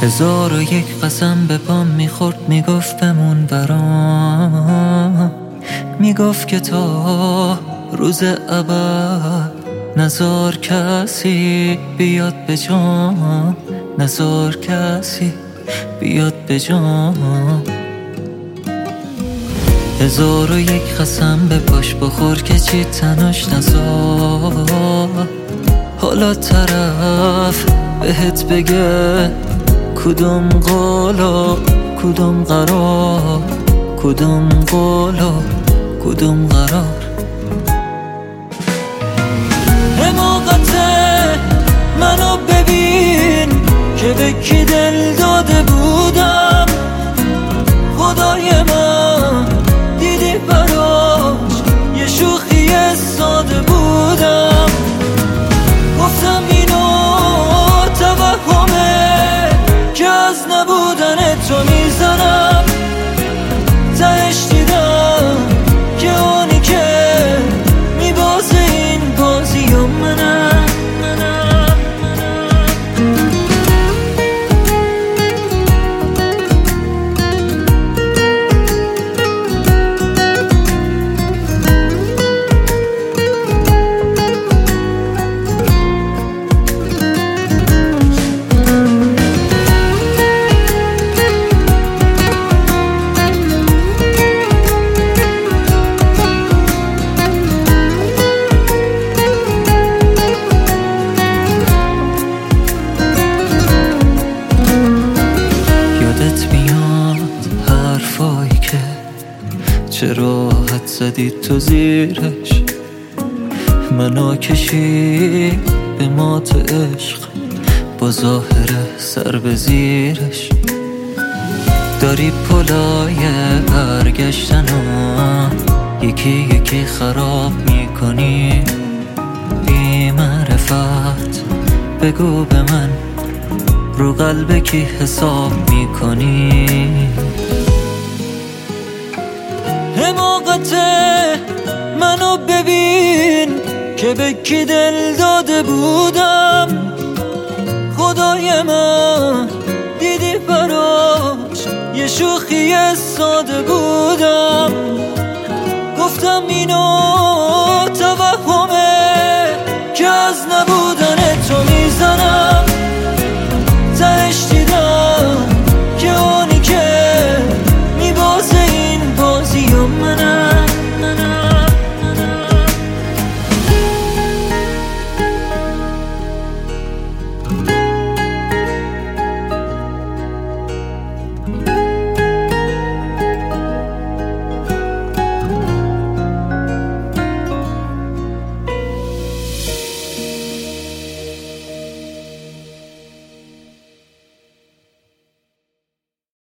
1001 قسم به پام میخورد، میگفت بمون برام، میگفت که تا روز ابد نزار کسی بیاد به جام، نزار کسی بیاد به جام. 1001 قسم به پاش بخور که چی تناش نزار. حالا طرف بهت بگه کدوم قولا کدوم قرار، کدوم قولا کدوم قرار. حماقته منو ببین که به کی دل داده بودم، خدای من دیدی براش یه شوخی ساده بودم. گفتم اینو توهمه که از نبودن تو میزنم، تهش دیدم که اونی که میبازه این بازی و منم. چه راحت زدی تو زیرش، منو کشی به مات عشق با ظاهر سر به زیرش. داری پلای برگشتن و یکی یکی خراب میکنی. بی معرفت بگو به من رو قلب کی حساب میکنی. حماقته منو ببین که به کی دل داده بودم، خدای من دیدی براش یه شوخی ساده بودم. گفتم اینو